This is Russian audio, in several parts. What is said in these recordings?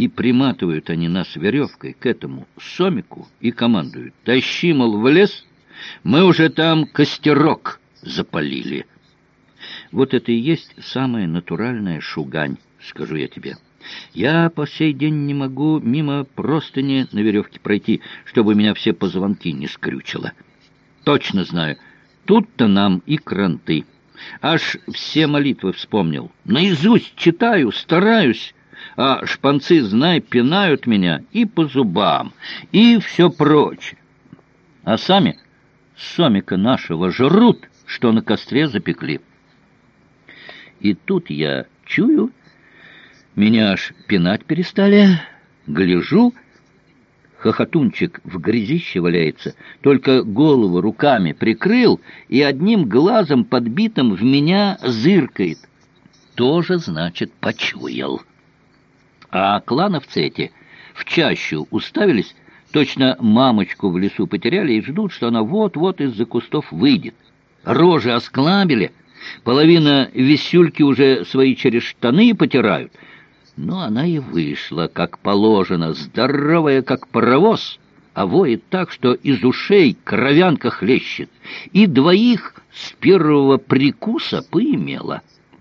И приматывают они нас веревкой к этому сомику и командуют: тащи, мол, в лес, мы уже там костерок запалили. Вот это и есть самая натуральная шугань, скажу я тебе. Я по сей день не могу мимо простыни на веревке пройти, чтобы меня все позвонки не скрючило. Точно знаю, тут-то нам и кранты. Аж все молитвы вспомнил. Наизусть читаю, стараюсь, а шпанцы, знай, пинают меня и по зубам, и все прочее. А сами сомика нашего жрут, что на костре запекли. И тут я чую, меня аж пинать перестали. Гляжу, хохотунчик в грязище валяется, только голову руками прикрыл и одним глазом подбитым в меня зыркает. Тоже, значит, почуял. А клановцы эти в чащу уставились, точно мамочку в лесу потеряли и ждут, что она вот-вот из-за кустов выйдет. Рожи осклабили, половина висюльки уже свои через штаны потирают. Но она и вышла, как положено, здоровая, как паровоз, а воет так, что из ушей кровянка хлещет, и двоих с первого прикуса поимела.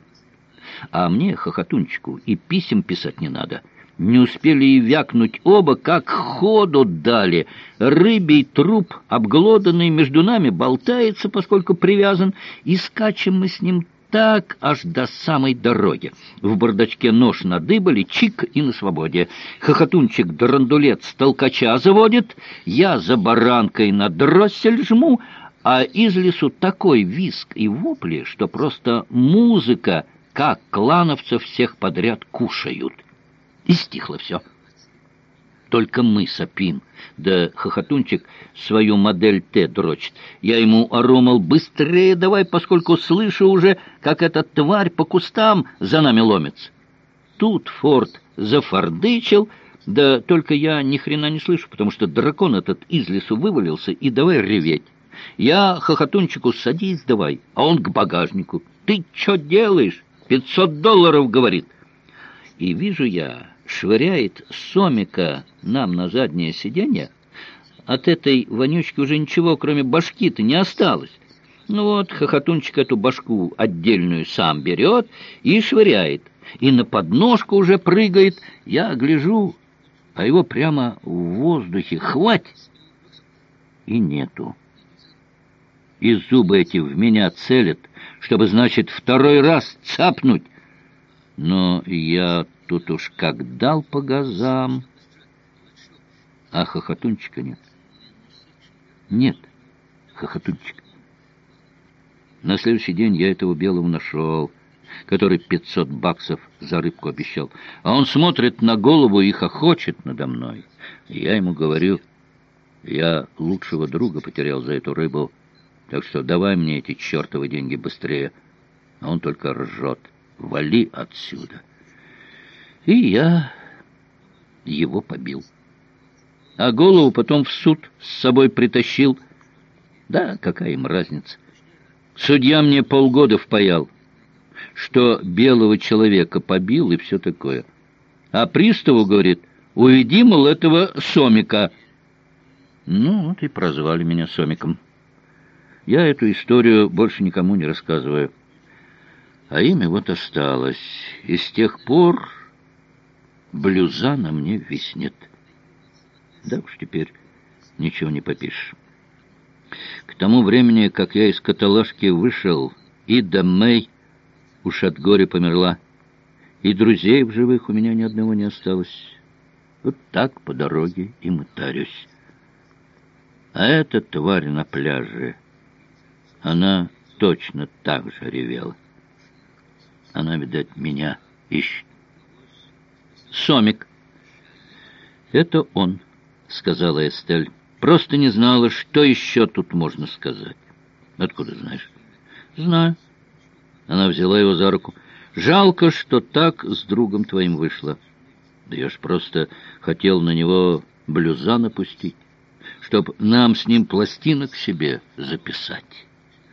А мне, хохотунчику, и писем писать не надо. Не успели и вякнуть оба, как ходу дали. Рыбий труп, обглоданный, между нами болтается, поскольку привязан, и скачем мы с ним так аж до самой дороги. В бардачке нож надыбали, чик, и на свободе. Хохотунчик драндулет с толкача заводит, я за баранкой на дроссель жму, а из лесу такой визг и вопли, что просто музыка, как клановцев всех подряд кушают. И стихло все. Только мы сопим, да хохотунчик свою модель Т дрочит. Я ему ору, мол, быстрее давай, поскольку слышу уже, как эта тварь по кустам за нами ломится. Тут Форд зафордычил, да только я ни хрена не слышу, потому что дракон этот из лесу вывалился и давай реветь. Я хохотунчику: садись давай, а он к багажнику. Ты что делаешь? $500, говорит. И вижу я, швыряет сомика нам на заднее сиденье. От этой вонючки уже ничего, кроме башки-то, не осталось. Ну вот, хохотунчик эту башку отдельную сам берет и швыряет. И на подножку уже прыгает. Я гляжу, а его прямо в воздухе хвать, и нету. И зубы эти в меня целят, чтобы, значит, второй раз цапнуть. Но я тут уж как дал по газам, а хохотунчика нет. Нет хохотунчика. На следующий день я этого белого нашел, который $500 за рыбку обещал. А он смотрит на голову и хохочет надо мной. Я ему говорю: я лучшего друга потерял за эту рыбу, так что давай мне эти чертовы деньги быстрее. А он только ржет: вали отсюда. И я его побил. А голову потом в суд с собой притащил. Да, какая им разница? Судья мне полгода впаял, что белого человека побил и все такое. А приставу говорит: уведи, мол, этого сомика. Ну, вот и прозвали меня сомиком. Я эту историю больше никому не рассказываю. А имя вот осталось. И с тех пор блюза на мне виснет. Да уж теперь ничего не попишешь. К тому времени, как я из каталажки вышел, и Мэй уж от горя померла, и друзей в живых у меня ни одного не осталось. Вот так по дороге и мытарюсь. А эта тварь на пляже, она точно так же ревела. Она, видать, меня ищет. Сомик. Это он, сказала Эстель. Просто не знала, что еще тут можно сказать. Откуда знаешь? Знаю. Она взяла его за руку. Жалко, что так с другом твоим вышло. Да я ж просто хотел на него блюза напустить, чтоб нам с ним пластинок себе записать.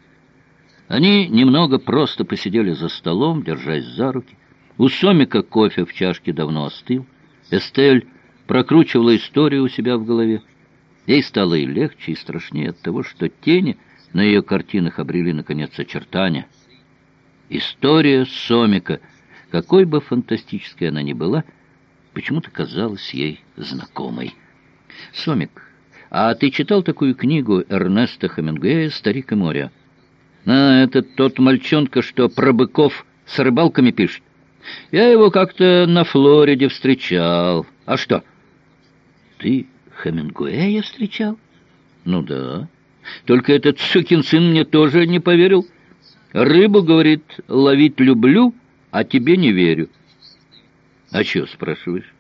Они немного просто посидели за столом, держась за руки. У Сомика кофе в чашке давно остыл. Эстель прокручивала историю у себя в голове. Ей стало и легче, и страшнее от того, что тени на ее картинах обрели, наконец, очертания. История Сомика, какой бы фантастической она ни была, почему-то казалась ей знакомой. «Сомик, а ты читал такую книгу Эрнеста Хемингуэя «Старик и море»?» «А, это тот мальчонка, что про быков с рыбалками пишет. Я его как-то на Флориде встречал. А что?» «Ты Хемингуэя встречал?» «Ну да. Только этот сукин сын мне тоже не поверил. Рыбу, говорит, ловить люблю, а тебе не верю». «А чё, спрашиваешь?»